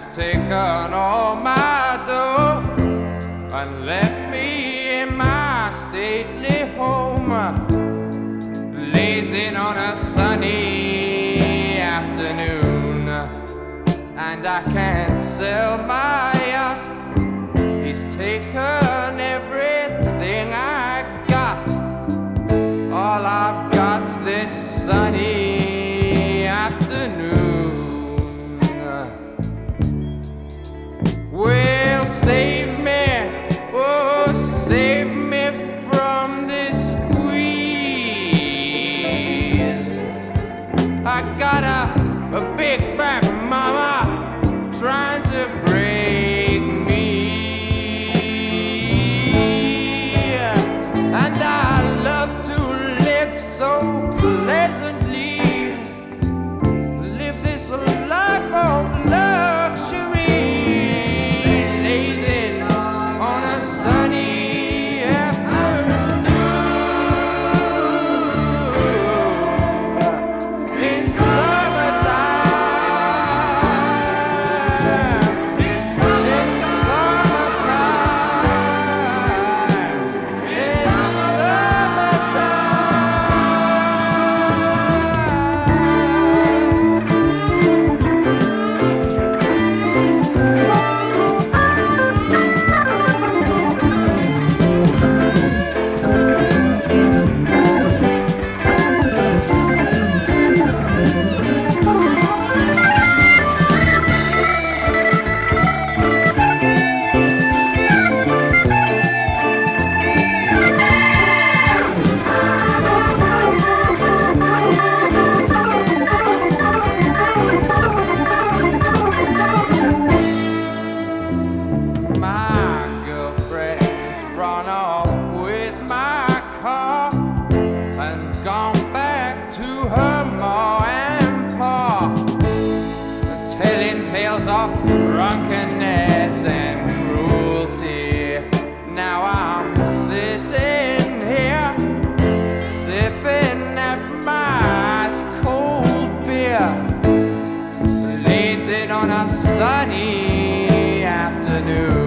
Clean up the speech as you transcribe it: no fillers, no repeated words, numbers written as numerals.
He's taken all my dough and left me in my stately home, lazing on a sunny afternoon. And I can't sell my yacht. He's taken everything I got. All I've got's this sunny afternoon. Well, save me, oh, save me from this squeeze. I got a big fat mama trying to break me, and I love to live so pleasantly, live this life of luxury, lazing on a sunny afternoon. In summertime, in summertime, in my girlfriend's run off with my car and gone back to her ma and pa, telling tales of drunkenness and cruelty. Now I'm sitting here sipping at my ice cold beer, lazing on a sunny afternoon.